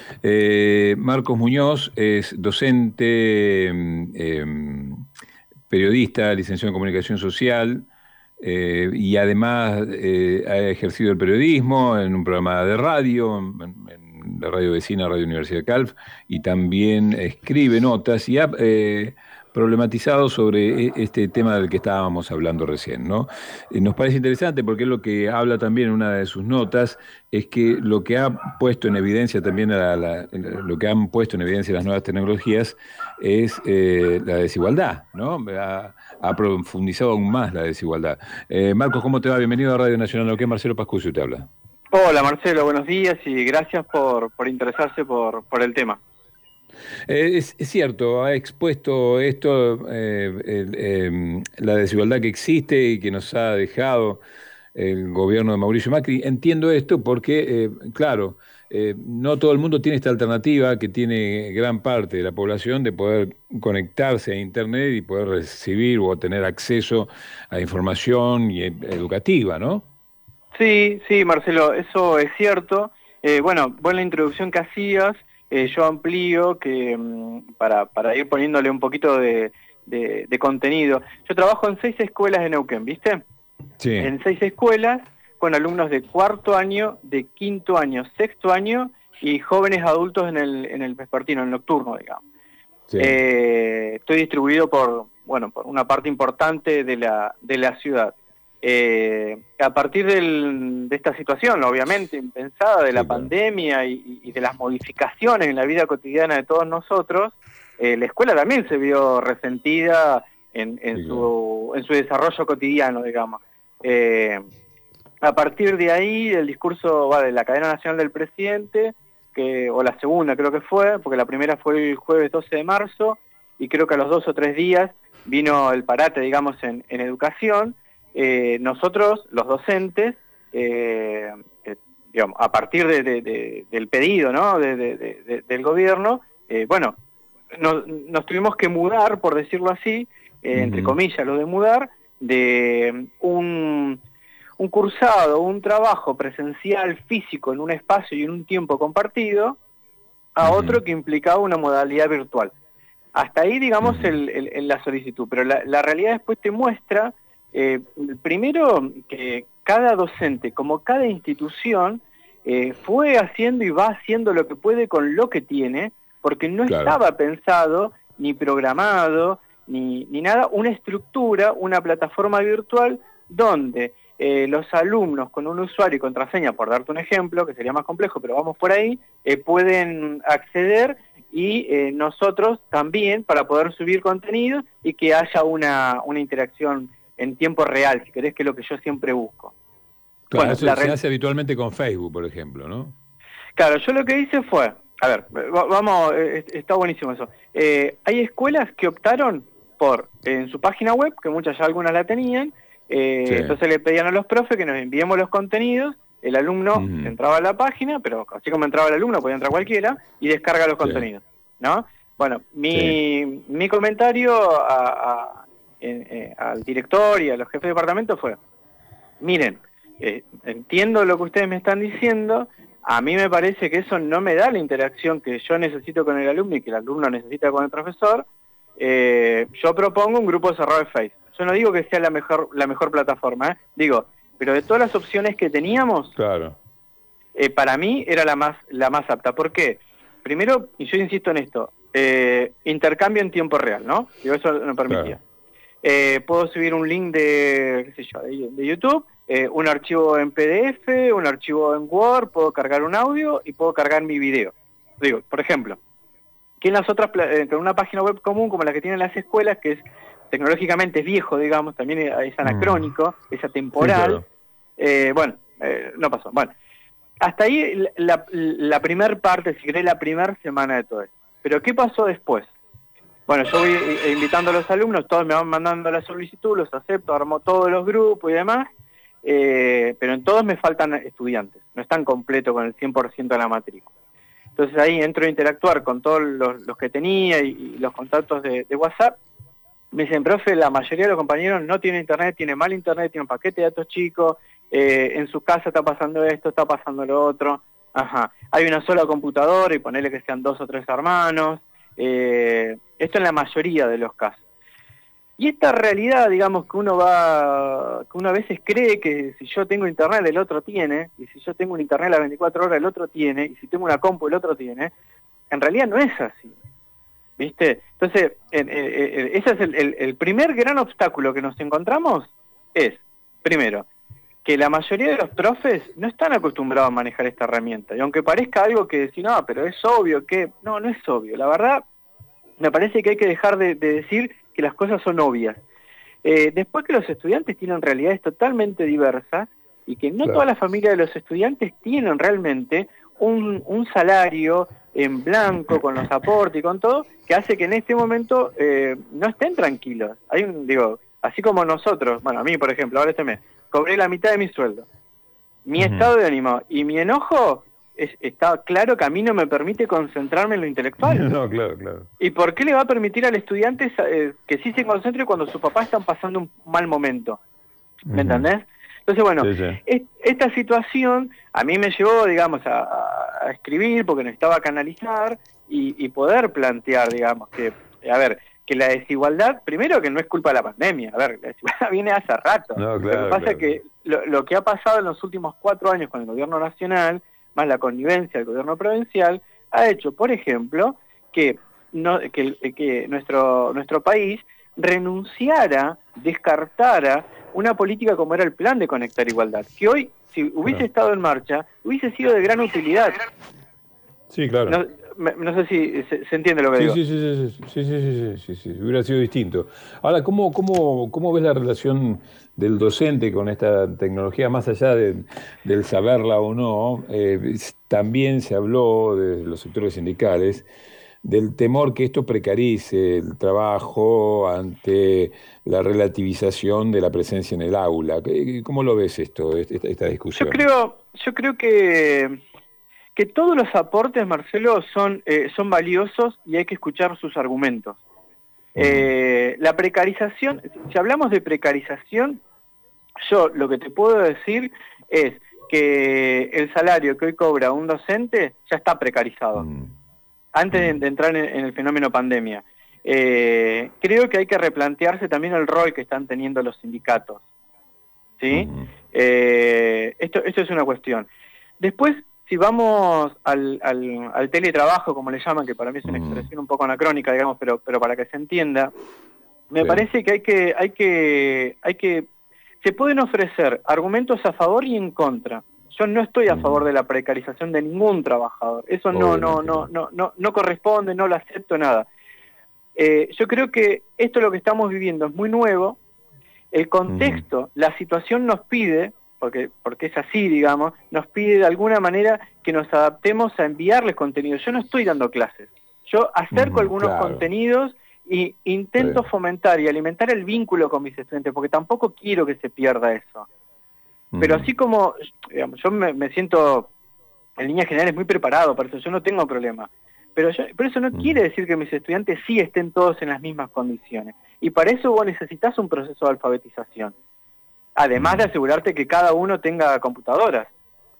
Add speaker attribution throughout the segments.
Speaker 1: Marcos Muñoz es docente, periodista, licenciado en comunicación social, y además ha ejercido el periodismo en un programa de radio, en la radio vecina, Radio Universidad Calf, y también escribe notas y ha problematizado sobre este tema del que estábamos hablando recién, ¿no? Nos parece interesante porque es lo que habla también en una de sus notas, es que lo que ha puesto en evidencia también lo que han puesto en evidencia las nuevas tecnologías es la desigualdad, ¿no? Ha profundizado aún más la desigualdad. Marcos, ¿cómo te va? Bienvenido a Radio Nacional Neuquén. Marcelo Pascucio te habla.
Speaker 2: Hola Marcelo, buenos días y gracias por interesarse por el tema.
Speaker 1: Es cierto, ha expuesto esto, la desigualdad que existe y que nos ha dejado el gobierno de Mauricio Macri. Entiendo esto porque, claro, no todo el mundo tiene esta alternativa que tiene gran parte de la población de poder conectarse a Internet y poder recibir o tener acceso a información educativa, ¿no?
Speaker 2: Sí, sí Marcelo, eso es cierto. Bueno, vos en la introducción que hacías, yo amplío que para ir poniéndole un poquito de contenido. Yo trabajo en 6 escuelas de Neuquén, ¿viste?
Speaker 1: Sí,
Speaker 2: En 6 escuelas con alumnos de cuarto año, de quinto año, sexto año y jóvenes adultos en el vespertino, en el nocturno, digamos.
Speaker 1: sí,
Speaker 2: Estoy distribuido por una parte importante de la ciudad. A partir de esta situación, obviamente, impensada de la
Speaker 1: sí, claro.
Speaker 2: pandemia y de las modificaciones en la vida cotidiana de todos nosotros, la escuela también se vio resentida en
Speaker 1: Sí, claro.
Speaker 2: su desarrollo cotidiano, digamos. Eh, a partir de ahí, el discurso de la cadena nacional del presidente, o la segunda creo que fue, porque la primera fue el jueves 12 de marzo, y creo que a los 2 o 3 días vino el parate, digamos, en educación. Nosotros, los docentes, digamos, a partir del pedido, ¿no?, del gobierno, bueno, nos tuvimos que mudar, por decirlo así, entre
Speaker 1: Ujú,
Speaker 2: comillas, lo de mudar, de un cursado, un trabajo presencial físico en un espacio y en un tiempo compartido, a
Speaker 1: ujú,
Speaker 2: otro que implicaba una modalidad virtual. Hasta ahí, digamos,
Speaker 1: ujú.
Speaker 2: la solicitud, pero la realidad después te muestra, primero, que cada docente, como cada institución, fue haciendo y va haciendo lo que puede con lo que tiene, porque no
Speaker 1: Claro.
Speaker 2: estaba pensado, ni programado, ni nada, una estructura, una plataforma virtual donde los alumnos con un usuario y contraseña, por darte un ejemplo, que sería más complejo, pero vamos por ahí, pueden acceder y nosotros también para poder subir contenido y que haya una interacción en tiempo real, si querés, que es lo que yo siempre busco.
Speaker 1: Claro,
Speaker 2: Bueno,
Speaker 1: eso se hace habitualmente con Facebook, por ejemplo, ¿no?
Speaker 2: claro, yo lo que hice fue, a ver, vamos, está buenísimo eso. Hay escuelas que optaron por, en su página web, que muchas ya algunas la tenían,
Speaker 1: Sí.
Speaker 2: entonces le pedían a los profes que nos enviemos los contenidos, el alumno
Speaker 1: Ujú,
Speaker 2: entraba a la página, pero así como entraba el alumno, podía entrar cualquiera, y descarga los
Speaker 1: sí,
Speaker 2: contenidos, ¿no? Bueno,
Speaker 1: sí.
Speaker 2: mi comentario al director y a los jefes de departamento fue: miren, entiendo lo que ustedes me están diciendo, a mí me parece que eso no me da la interacción que yo necesito con el alumno y que el alumno necesita con el profesor. Yo propongo un grupo cerrado de Face. Yo no digo que sea la mejor plataforma, digo, pero de todas las opciones que teníamos,
Speaker 1: Claro,
Speaker 2: para mí era la más apta. ¿Por qué? Primero, y yo insisto en esto, intercambio en tiempo real, ¿no? Digo, eso no permitía.
Speaker 1: claro.
Speaker 2: Puedo subir un link qué sé yo, de YouTube, un archivo en PDF, un archivo en Word, puedo cargar un audio y puedo cargar mi video. Digo, por ejemplo, que en las otras, con una página web común como la que tienen las escuelas, que es tecnológicamente es viejo, digamos, también es
Speaker 1: Mm,
Speaker 2: anacrónico, es
Speaker 1: sí,
Speaker 2: atemporal,
Speaker 1: claro.
Speaker 2: bueno, no pasó. Bueno, hasta ahí la primer parte, si querés, la primera semana de todo esto. Pero ¿qué pasó después? Bueno, yo voy invitando a los alumnos, todos me van mandando la solicitud, los acepto, armo todos los grupos y demás, pero en todos me faltan estudiantes, no están completos con el 100% de la matrícula. Entonces ahí entro a interactuar con todos los que tenía y los contactos de WhatsApp. Me dicen: profe, la mayoría de los compañeros no tienen internet, tienen mal internet, tienen un paquete de datos chicos, en su casa está pasando esto, está pasando lo otro. Ajá. Hay una sola computadora y ponerle que sean 2 o 3 hermanos. Esto en la mayoría de los casos. Y esta realidad, digamos, que uno a veces cree que si yo tengo internet el otro tiene, y si yo tengo un internet a las 24 horas el otro tiene, y si tengo una compu el otro tiene, en realidad no es así, ¿viste? Entonces, ese es el primer gran obstáculo que nos encontramos, es, primero, que la mayoría de los profes no están acostumbrados a manejar esta herramienta, y aunque parezca algo que decir, no, pero es obvio que, no es obvio, la verdad, me parece que hay que dejar de decir que las cosas son obvias. Después que los estudiantes tienen realidades totalmente diversas y que no todas las familias de los estudiantes tienen realmente un salario en blanco, con los aportes y con todo, que hace que en este momento no estén tranquilos. Así como nosotros, bueno, a mí por ejemplo, ahora este mes, cobré la mitad de mi sueldo. Mi estado de ánimo y mi enojo está claro que a mí no me permite concentrarme en lo intelectual.
Speaker 1: No, claro.
Speaker 2: ¿Y por qué le va a permitir al estudiante que sí se concentre cuando sus papás están pasando un mal momento? ¿Me entendés? Entonces, bueno, esta situación a mí me llevó, digamos, a escribir porque necesitaba canalizar y poder plantear, digamos, que la desigualdad, primero que no es culpa de la pandemia, la desigualdad viene hace rato.
Speaker 1: No,
Speaker 2: lo que pasa es que lo que ha pasado en los últimos 4 años con el gobierno nacional, más la connivencia del gobierno provincial, ha hecho, por ejemplo, que nuestro país renunciara, descartara una política como era el Plan de Conectar Igualdad, que hoy, si hubiese estado en marcha, hubiese sido de gran utilidad.
Speaker 1: Sí, claro.
Speaker 2: No sé si se entiende lo que digo.
Speaker 1: Sí, hubiera sido distinto. Ahora, ¿cómo ves la relación del docente con esta tecnología, más allá del saberla o no? También se habló de los sectores sindicales del temor que esto precarice el trabajo ante la relativización de la presencia en el aula. ¿Cómo lo ves esta discusión?
Speaker 2: Yo creo que todos los aportes, Marcelo, son valiosos y hay que escuchar sus argumentos. La precarización, si hablamos de precarización, yo lo que te puedo decir es que el salario que hoy cobra un docente ya está precarizado, antes de entrar en el fenómeno pandemia. Creo que hay que replantearse también el rol que están teniendo los sindicatos, ¿sí? Esto es una cuestión. Después, si vamos al teletrabajo, como le llaman, que para mí es una expresión un poco anacrónica, digamos, pero para que se entienda, me parece que hay que se pueden ofrecer argumentos a favor y en contra. Yo no estoy a favor de la precarización de ningún trabajador. Eso no corresponde, no lo acepto, nada. Yo creo que esto lo que estamos viviendo es muy nuevo. El contexto, la situación nos pide, porque es así, digamos, nos pide de alguna manera que nos adaptemos a enviarles contenidos. Yo no estoy dando clases. Yo acerco algunos contenidos y intento fomentar y alimentar el vínculo con mis estudiantes, porque tampoco quiero que se pierda eso. Pero así como, digamos, yo me siento en líneas generales muy preparado para eso, yo no tengo problema. Pero eso no quiere decir que mis estudiantes sí estén todos en las mismas condiciones. Y para eso vos necesitas un proceso de alfabetización. Además de asegurarte que cada uno tenga computadoras.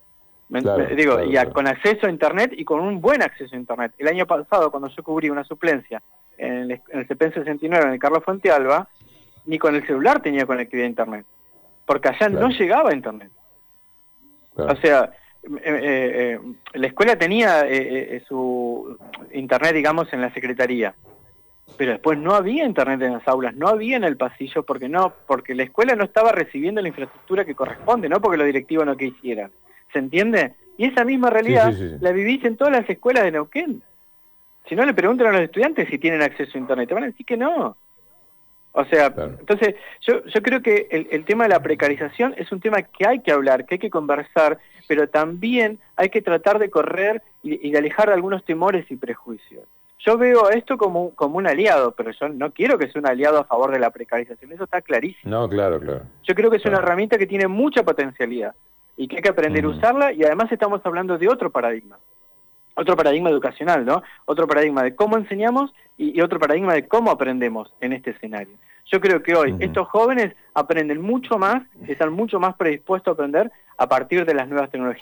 Speaker 2: Con acceso a Internet y con un buen acceso a Internet. El año pasado, cuando yo cubrí una suplencia en el CEPEN 69, en el Carlos Fuentealba, ni con el celular tenía conectividad a Internet. Porque allá no llegaba a Internet. O sea, la escuela tenía su Internet, digamos, en la secretaría. Pero después no había Internet en las aulas, no había en el pasillo, porque la escuela no estaba recibiendo la infraestructura que corresponde, no porque los directivos no quisieran. ¿Se entiende? Y esa misma realidad la vivís en todas las escuelas de Neuquén. Si no, le preguntan a los estudiantes si tienen acceso a Internet, te van a decir que no. O sea, entonces yo creo que el tema de la precarización es un tema que hay que hablar, que hay que conversar, pero también hay que tratar de correr y de alejar algunos temores y prejuicios. Yo veo esto como un aliado, pero yo no quiero que sea un aliado a favor de la precarización, eso está clarísimo.
Speaker 1: No, claro.
Speaker 2: Yo creo que es una herramienta que tiene mucha potencialidad y que hay que aprender a usarla, y además estamos hablando de otro paradigma educacional, ¿no? Otro paradigma de cómo enseñamos y otro paradigma de cómo aprendemos en este escenario. Yo creo que hoy estos jóvenes aprenden mucho más, están mucho más predispuestos a aprender a partir de las nuevas tecnologías.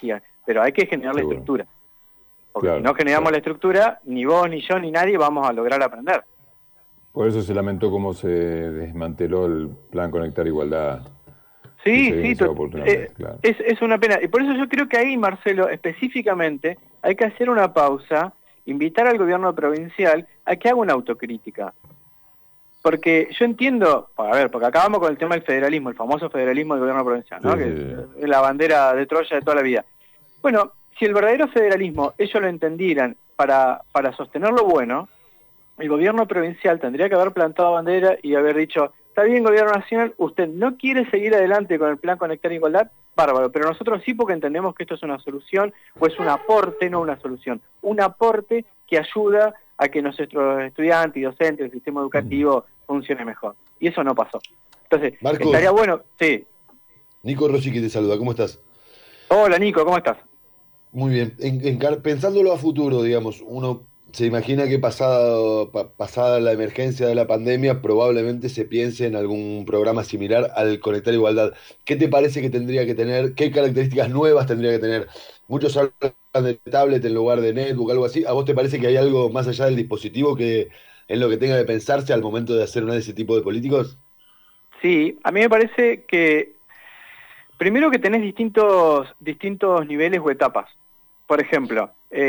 Speaker 2: pero hay que generar la
Speaker 1: Seguro.
Speaker 2: estructura. Porque
Speaker 1: Claro,
Speaker 2: si no generamos la estructura, ni vos, ni yo, ni nadie vamos a lograr aprender.
Speaker 1: Por eso se lamentó cómo se desmanteló el plan Conectar Igualdad, que se
Speaker 2: Sí,
Speaker 1: había
Speaker 2: sí,
Speaker 1: iniciado oportunamente, claro.
Speaker 2: es una pena. Y por eso yo creo que ahí, Marcelo, específicamente, hay que hacer una pausa, invitar al gobierno provincial a que haga una autocrítica. Porque yo entiendo, a ver, porque acabamos con el tema del federalismo, el famoso federalismo del gobierno provincial, ¿no?
Speaker 1: Sí,
Speaker 2: Que
Speaker 1: sí.
Speaker 2: es la bandera de Troya de toda la vida. Bueno, si el verdadero federalismo ellos lo entendieran para sostener lo bueno, el gobierno provincial tendría que haber plantado bandera y haber dicho, está bien, gobierno nacional, usted no quiere seguir adelante con el plan Conectar Igualdad, bárbaro, pero nosotros sí, porque entendemos que esto es una solución, o es un aporte, no una solución, un aporte que ayuda a que nuestros estudiantes y docentes, el sistema educativo funcione mejor. Y eso no pasó. Entonces, estaría
Speaker 3: Marcos,
Speaker 2: bueno, sí.
Speaker 3: Nico Rossi que te saluda, ¿cómo estás?
Speaker 2: Hola Nico, ¿cómo estás?
Speaker 3: Muy bien. Pensándolo a futuro, digamos, uno se imagina que pasada la emergencia de la pandemia, probablemente se piense en algún programa similar al Conectar Igualdad. ¿Qué te parece que tendría que tener? ¿Qué características nuevas tendría que tener? Muchos hablan de tablet en lugar de netbook, algo así. ¿A vos te parece que hay algo más allá del dispositivo que en lo que tenga que pensarse al momento de hacer una de ese tipo de políticos?
Speaker 2: Sí, a mí me parece que primero que tenés distintos niveles o etapas. Por ejemplo,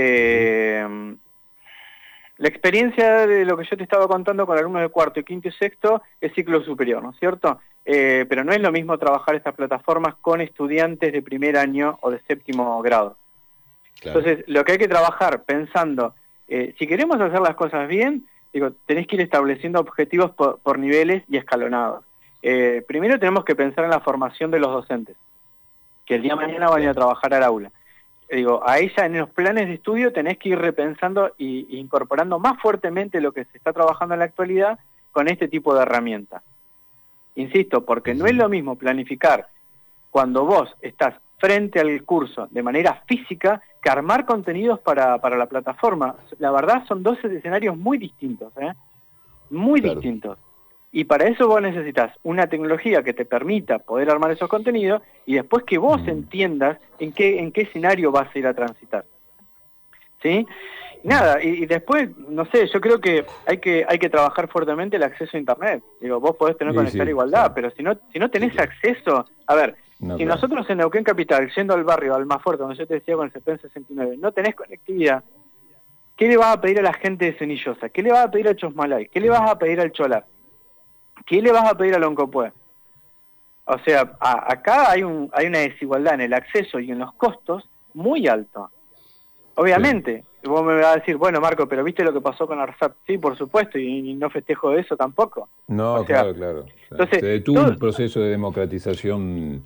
Speaker 2: la experiencia de lo que yo te estaba contando con alumnos de cuarto, quinto y sexto es ciclo superior, ¿no es cierto? Pero no es lo mismo trabajar estas plataformas con estudiantes de primer año o de séptimo grado.
Speaker 3: Claro.
Speaker 2: Entonces, lo que hay que trabajar pensando, si queremos hacer las cosas bien, digo, tenés que ir estableciendo objetivos por niveles y escalonados. Primero tenemos que pensar en la formación de los docentes, que el día de mañana van a ir a trabajar al aula. Digo, a ella en los planes de estudio tenés que ir repensando e incorporando más fuertemente lo que se está trabajando en la actualidad con este tipo de herramientas. Insisto, porque no es lo mismo planificar cuando vos estás frente al curso de manera física que armar contenidos para la plataforma. La verdad son dos escenarios muy distintos, muy
Speaker 3: Claro.
Speaker 2: distintos. Y para eso vos necesitas una tecnología que te permita poder armar esos contenidos y después que vos entiendas en qué escenario vas a ir a transitar. ¿Sí? Nada, y después, no sé, yo creo que hay que trabajar fuertemente el acceso a Internet. Digo, vos podés tener Conectar Igualdad, pero si no tenés acceso... A ver, si nosotros en Neuquén Capital, yendo al barrio Almafuerte, donde yo te decía con el CPN 69, no tenés conectividad, ¿qué le vas a pedir a la gente de Cenillosa? ¿Qué le vas a pedir a Chosmalay? ¿Qué le vas a pedir al Cholar? ¿Qué le vas a pedir al Oncopué? O sea, acá hay una desigualdad en el acceso y en los costos muy alto. Obviamente, vos me vas a decir, bueno Marco, pero ¿viste lo que pasó con ARSAT? Sí, por supuesto, y no festejo de eso tampoco.
Speaker 1: No,
Speaker 2: o sea,
Speaker 1: claro.
Speaker 2: Entonces,
Speaker 1: se detuvo un proceso de democratización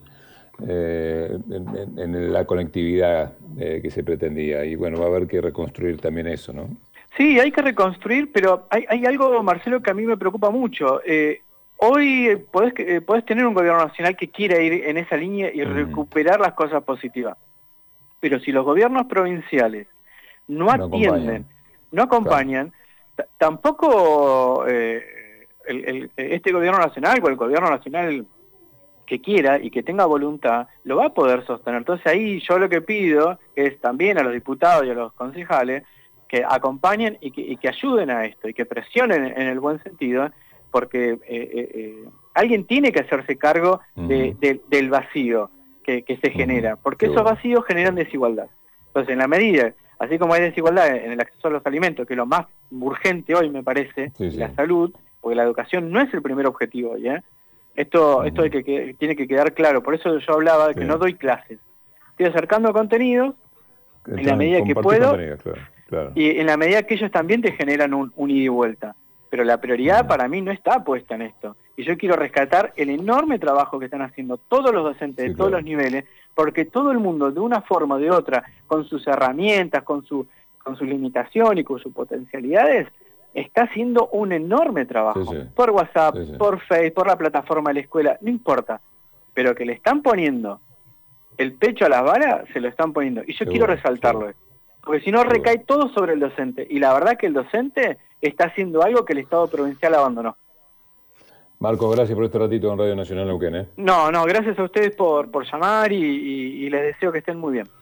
Speaker 1: en la conectividad que se pretendía. Y bueno, va a haber que reconstruir también eso, ¿no?
Speaker 2: Sí, hay que reconstruir, pero hay algo, Marcelo, que a mí me preocupa mucho. Hoy podés tener un gobierno nacional que quiera ir en esa línea y recuperar las cosas positivas. Pero si los gobiernos provinciales no atienden, no acompañan, tampoco este gobierno nacional o el gobierno nacional que quiera y que tenga voluntad, lo va a poder sostener. Entonces ahí yo lo que pido es también a los diputados y a los concejales que acompañen y que ayuden a esto y que presionen en el buen sentido, porque alguien tiene que hacerse cargo del vacío que se genera, porque esos vacíos generan desigualdad. Entonces, en la medida, así como hay desigualdad en el acceso a los alimentos, que es lo más urgente hoy, me parece, la salud, porque la educación no es el primer objetivo hoy, Esto tiene que quedar claro. Por eso yo hablaba de que no doy clases. Estoy acercando contenidos en la medida que puedo, y en la medida que ellos también te generan un ida y vuelta. Pero la prioridad para mí no está puesta en esto. Y yo quiero rescatar el enorme trabajo que están haciendo todos los docentes de todos los niveles, porque todo el mundo, de una forma o de otra, con sus herramientas, con su limitación y con sus potencialidades, está haciendo un enorme trabajo. Por WhatsApp, por Facebook, por la plataforma de la escuela, no importa. Pero que le están poniendo el pecho a las balas, se lo están poniendo. Y yo quiero resaltarlo. Porque si no recae todo sobre el docente. Y la verdad que el docente está haciendo algo que el Estado provincial abandonó.
Speaker 1: Marco, gracias por este ratito en Radio Nacional Neuquén.
Speaker 2: No, gracias a ustedes por llamar y les deseo que estén muy bien.